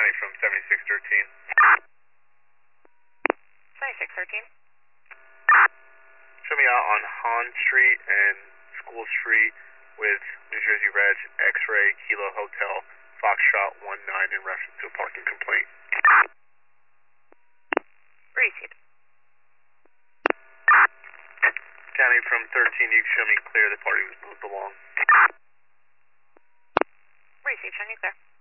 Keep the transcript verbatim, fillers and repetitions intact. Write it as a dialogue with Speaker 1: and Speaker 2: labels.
Speaker 1: County from seventy-six thirteen.
Speaker 2: seventy-six thirteen.
Speaker 1: Show me out on Hahn Street and School Street with New Jersey Reg, X-Ray, Kilo Hotel, Foxtrot one nine in reference to a parking complaint.
Speaker 2: Received.
Speaker 1: County from thirteen, you can show me clear, the party was moved along.
Speaker 2: Received, showing you clear.